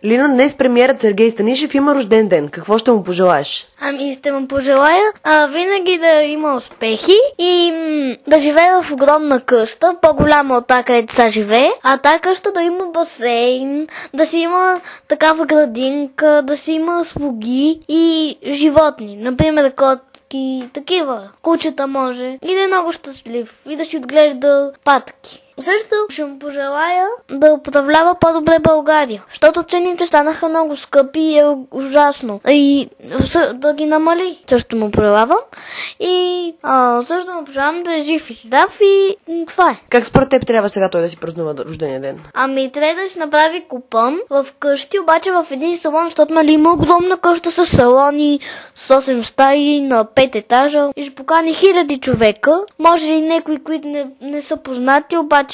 Лина, днес премиерът Сергей Станишев има рожден ден. Какво ще му пожелаеш? Ще му пожелая винаги да има успехи и да живее в огромна къща, по-голяма от тази, където сега живее. А тази къща да има басейн, да си има такава градинка, да си има слуги и животни. Например, котки, такива. Кучета може. И да е много щастлив. И да си отглежда патки. Също ще му пожелая да управлява по-добре България, защото цените станаха много скъпи и е ужасно. И да ги намали. Също му пожелавам. И също му пожелавам да е жив и здрав и това е. Как според теб трябва сега той да си празнува рождения ден? Трябва да си направи купон в къщи, обаче в един салон, защото има огромна къща с салони, с 8 стаи на 5 етажа и ще покани хиляди човека. Може и някои, които не са познати, обаче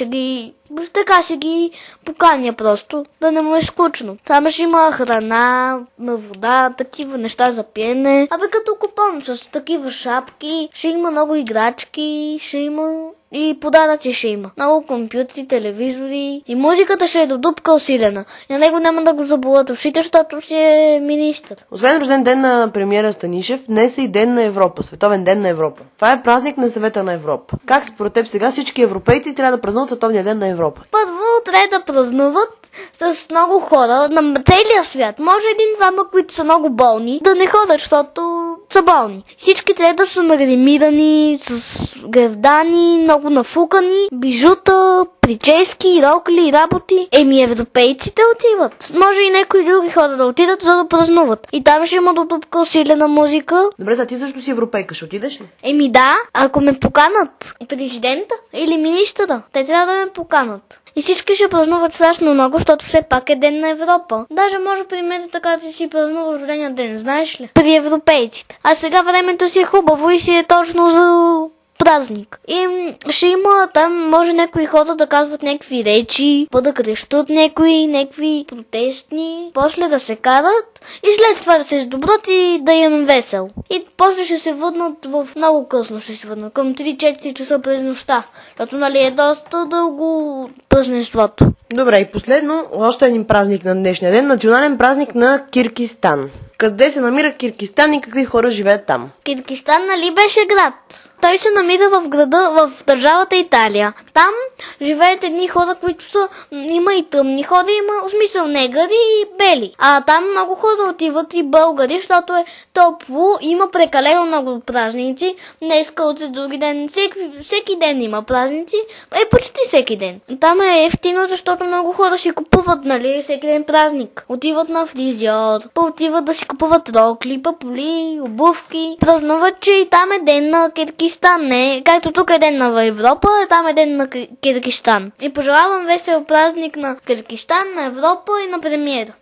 така ще ги поканя просто, да не му е скучно. Там ще има храна, вода, такива неща за пиене. Като купон с такива шапки, ще има много играчки, ще има и подаръци ще има. Много компютри, телевизори и музиката ще е до дупка усилена. И на него няма да го заболят ушите, защото си е министър. Освен рожден ден на премиера Станишев, днес е и Ден на Европа, Световен ден на Европа. Това е празник на Съвета на Европа. Как според теб сега всички европейци трябва да празнуват Световния ден на Европа? Първо трябва да празнуват с много хора на целия свят. Може един-двама, които са много болни, да не ходят, защото са болни. Всички трябва да са нагримирани, с гревдани, много нафукани, бижута, прически, рокли, работи. Европейците отиват. Може и някои други хора да отидат, за да празнуват. И там ще има до дупка усилена музика. Добре, за ти също си европейка, ще отидеш ли? Да, ако ме поканат президента или министъра, те трябва да ме поканат. И всички ще празнуват страшно много, защото все пак е Ден на Европа. Даже може примерно така да си празнува рождения ден, знаеш ли? При европейците. А сега времето си е хубаво и си е точно за празник. И ще има там, може някои хора да казват някакви речи, да крещат някакви протестни, после да се карат и след това да се сдобрат и да им весел. И после ще се върнат много късно, ще се върнат към 3-4 часа през нощта, защото е доста дълго празненството. Добре, и последно, още един празник на днешния ден, национален празник на Киргизстан. Къде се намира Киргизстан и какви хора живеят там? Киргизстан, беше град? Той се намира в града, в държавата Италия. Там живеят едни хора, които има и тъмни хора, има в смисъл негъри и бели. А там много хора отиват и българи, защото е топло, има прекалено много празници. Днеска, утре, други ден, всеки ден има празници, почти всеки ден. Там е ефтино, защото много хора си купуват, всеки ден празник. Отиват на фризьор, отиват да си купуват рокли, папули, обувки. Празнуват, че и там е ден на Киргизстан, не? Както тук е ден на Европа, там е ден на Киргизстан. И пожелавам весел празник на Киргизстан, на Европа и на премиера.